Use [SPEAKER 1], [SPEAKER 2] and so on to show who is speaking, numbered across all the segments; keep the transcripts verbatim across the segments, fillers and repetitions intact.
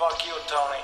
[SPEAKER 1] Fuck you, Tony.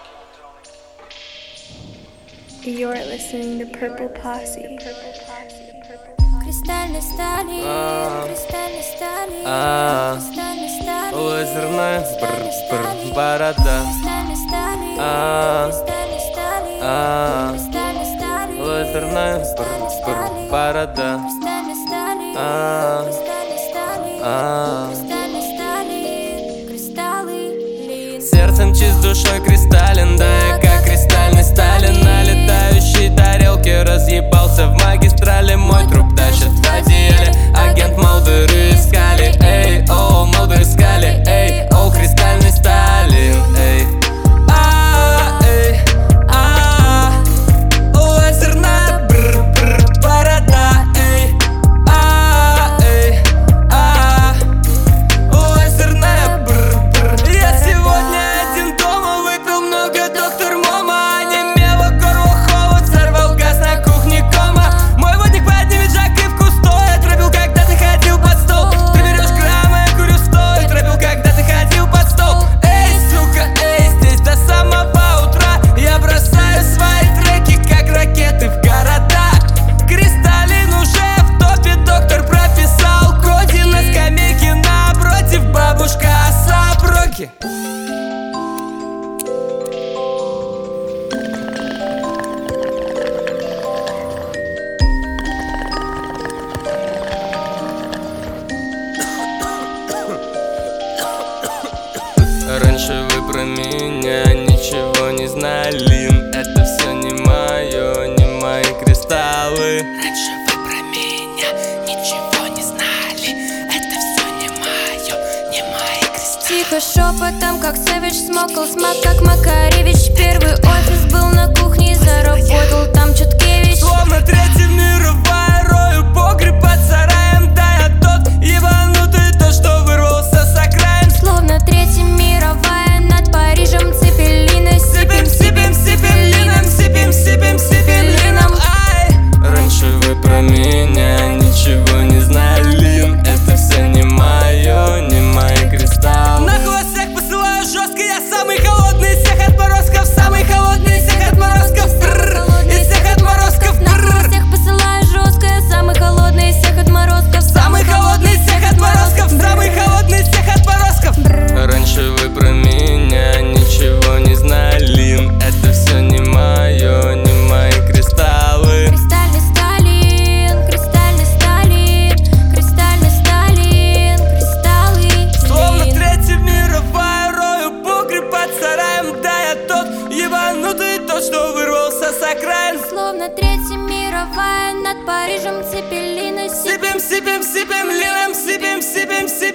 [SPEAKER 2] You're listening to Purple Posse.
[SPEAKER 3] Кристальный стали, кристальный стали,
[SPEAKER 4] А,
[SPEAKER 3] кристальный стали,
[SPEAKER 4] лазерная бр-бр борода.
[SPEAKER 3] кристальный стали,
[SPEAKER 4] А,
[SPEAKER 3] кристальный стали,
[SPEAKER 4] а,
[SPEAKER 3] кристальный стали,
[SPEAKER 4] лазерная бр-бр борода.
[SPEAKER 3] кристальный стали,
[SPEAKER 4] А,
[SPEAKER 3] кристальный стали,
[SPEAKER 4] а,
[SPEAKER 3] кристальный стали, кристаллы лин.
[SPEAKER 4] сердцем чист, душой кристаллин, да я как кристальный Сталин. На летающей тарелке разъебался в магистрали. Мой труп тащит в одеяле. Агент Молдеры искали, эй, о, Молдеры искали, эй, о, кристальный Сталин, эй. А, эй, а, лазерная бр-бр борода, эй. А, эй, а, лазерная бр-бр. Я сегодня один дома, выпил много доктор Мома. Онемело горло, холод, взорвал газ на кухне кома. Мой водник поднимет жак и в кустой. Отравил, когда ты ходил под стол. Ты берешь граммы, я курю стой. Отравил, когда ты ходил под стол. Эй, сука, эй, здесь до самого утра. Я бросаю свои треки, как ракеты в города. Кристаллин уже в топе, доктор прописал коди. На скамейке напротив бабушка оса проки. Раньше вы про меня ничего не знали. Это все не мое, не мои кристаллы. Раньше вы про меня ничего не знали. Это все не мое, не мои кристаллы.
[SPEAKER 3] Тихо шепотом, как Сэвидж, смокал смак, как Макаревич. Первый офис был на кухне, заработал там Чуткевич.
[SPEAKER 4] Словно третья мировая, рою погреб под сараем. Да я тот ебанутый, то, что вырвался с окраин.
[SPEAKER 3] Словно Третья мировая, над Парижем цепелины.
[SPEAKER 4] Сипим, сипим, сипим лином, сипим, сипим, сипим лином. Ай! Раньше вы про меня ничего не знали. Это все не мое, не мои кристаллы. Нахуй всех посылаю жестко, я самый холодный из всех отморозков. Самый холодный из всех отморозков. Бррр, из всех отморозков.
[SPEAKER 3] Нахуй всех посылаю жестко, я самый холодный из всех отморозков.
[SPEAKER 4] Самый холодный из всех отморозков. Самый холодный из всех отморозков. Раньше вы про меня ничего не знали. Это все не мое, не мои кристаллы.
[SPEAKER 3] Кристальный Сталин, кристальный Сталин, кристальный Сталин, кристаллы
[SPEAKER 4] Словно
[SPEAKER 3] лин.
[SPEAKER 4] Третья мировая, рою погреб под сараем. Да я тот ебанутый, тот, что вырвался с окраин.
[SPEAKER 3] Словно Третья мировая, над Парижем цепелины.
[SPEAKER 4] Сипим, сипим, сипим лином, сипим, сипим, сипим.